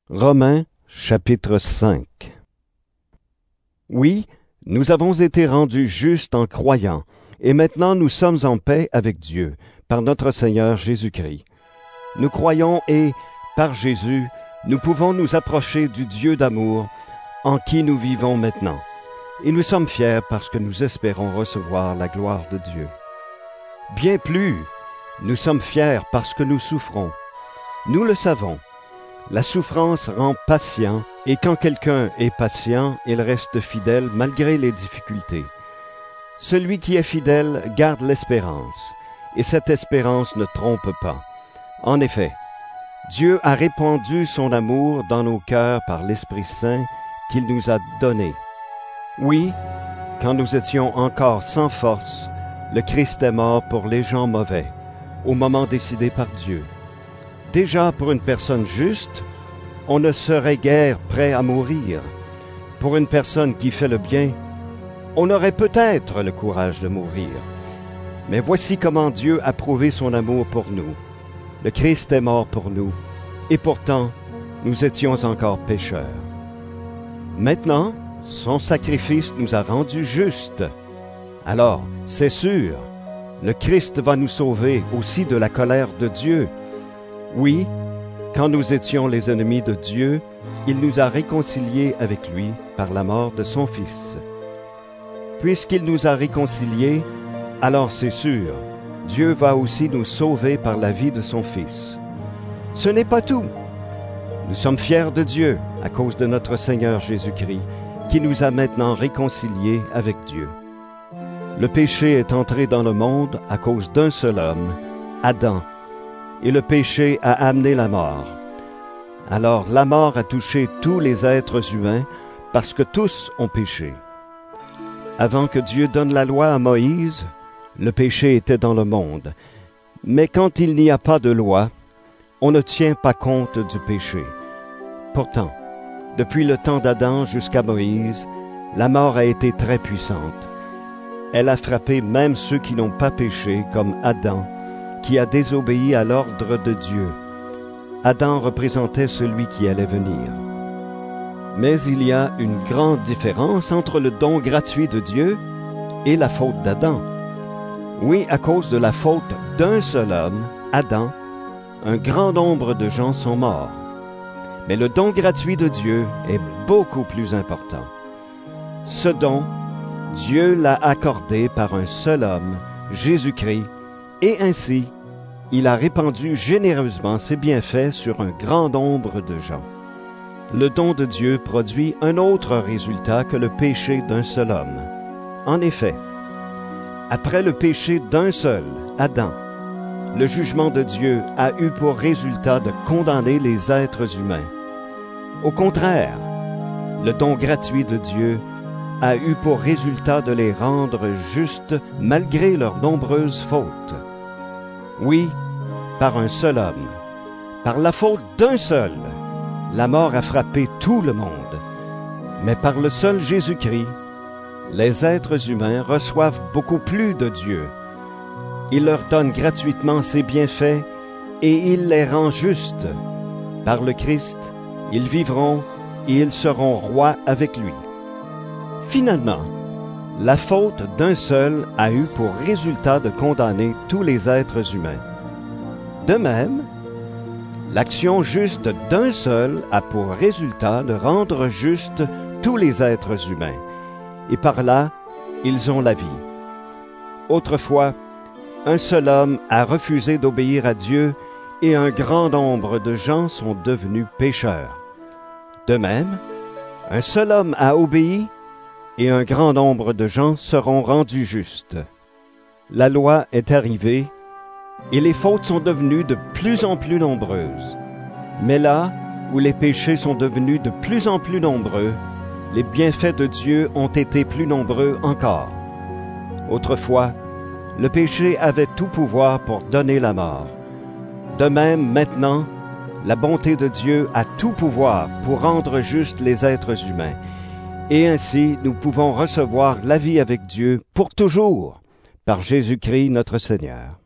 Romains, chapitre 5. Oui, nous avons été rendus justes en croyant, et maintenant nous sommes en paix avec Dieu, par notre Seigneur Jésus-Christ. Nous croyons et, par Jésus, nous pouvons nous approcher du Dieu d'amour, en qui nous vivons maintenant. Et nous sommes fiers parce que nous espérons recevoir la gloire de Dieu. Bien plus, nous sommes fiers parce que nous souffrons. Nous le savons. La souffrance rend patient, et quand quelqu'un est patient, il reste fidèle malgré les difficultés. Celui qui est fidèle garde l'espérance, et cette espérance ne trompe pas. En effet, Dieu a répandu son amour dans nos cœurs par l'Esprit Saint qu'il nous a donné. Oui, quand nous étions encore sans force, le Christ est mort pour les gens mauvais, au moment décidé par Dieu. Déjà, pour une personne juste, on ne serait guère prêt à mourir. Pour une personne qui fait le bien, on aurait peut-être le courage de mourir. Mais voici comment Dieu a prouvé son amour pour nous. Le Christ est mort pour nous, et pourtant, nous étions encore pécheurs. Maintenant, son sacrifice nous a rendus justes. Alors, c'est sûr, le Christ va nous sauver aussi de la colère de Dieu. Oui, quand nous étions les ennemis de Dieu, il nous a réconciliés avec lui par la mort de son Fils. Puisqu'il nous a réconciliés, alors c'est sûr, Dieu va aussi nous sauver par la vie de son Fils. Ce n'est pas tout. Nous sommes fiers de Dieu à cause de notre Seigneur Jésus-Christ, qui nous a maintenant réconciliés avec Dieu. Le péché est entré dans le monde à cause d'un seul homme, Adam, et le péché a amené la mort. Alors la mort a touché tous les êtres humains parce que tous ont péché. Avant que Dieu donne la loi à Moïse, le péché était dans le monde. Mais quand il n'y a pas de loi, on ne tient pas compte du péché. Pourtant, depuis le temps d'Adam jusqu'à Moïse, la mort a été très puissante. Elle a frappé même ceux qui n'ont pas péché, comme Adam, qui a désobéi à l'ordre de Dieu. Adam représentait celui qui allait venir. Mais il y a une grande différence entre le don gratuit de Dieu et la faute d'Adam. Oui, à cause de la faute d'un seul homme, Adam, un grand nombre de gens sont morts. Mais le don gratuit de Dieu est beaucoup plus important. Ce don, Dieu l'a accordé par un seul homme, Jésus-Christ, et ainsi, il a répandu généreusement ses bienfaits sur un grand nombre de gens. Le don de Dieu produit un autre résultat que le péché d'un seul homme. En effet, après le péché d'un seul, Adam, le jugement de Dieu a eu pour résultat de condamner les êtres humains. Au contraire, le don gratuit de Dieu a eu pour résultat de les rendre justes malgré leurs nombreuses fautes. Oui, par un seul homme, par la faute d'un seul, la mort a frappé tout le monde. Mais par le seul Jésus-Christ, les êtres humains reçoivent beaucoup plus de Dieu. Il leur donne gratuitement ses bienfaits et il les rend justes. Par le Christ, ils vivront et ils seront rois avec lui. Finalement, la faute d'un seul a eu pour résultat de condamner tous les êtres humains. De même, l'action juste d'un seul a pour résultat de rendre justes tous les êtres humains, et par là, ils ont la vie. Autrefois, un seul homme a refusé d'obéir à Dieu, et un grand nombre de gens sont devenus pécheurs. De même, un seul homme a obéi, et un grand nombre de gens seront rendus justes. La loi est arrivée, et les fautes sont devenues de plus en plus nombreuses. Mais là où les péchés sont devenus de plus en plus nombreux, les bienfaits de Dieu ont été plus nombreux encore. Autrefois, le péché avait tout pouvoir pour donner la mort. De même, maintenant, la bonté de Dieu a tout pouvoir pour rendre justes les êtres humains. Et ainsi, nous pouvons recevoir la vie avec Dieu pour toujours, par Jésus-Christ notre Seigneur.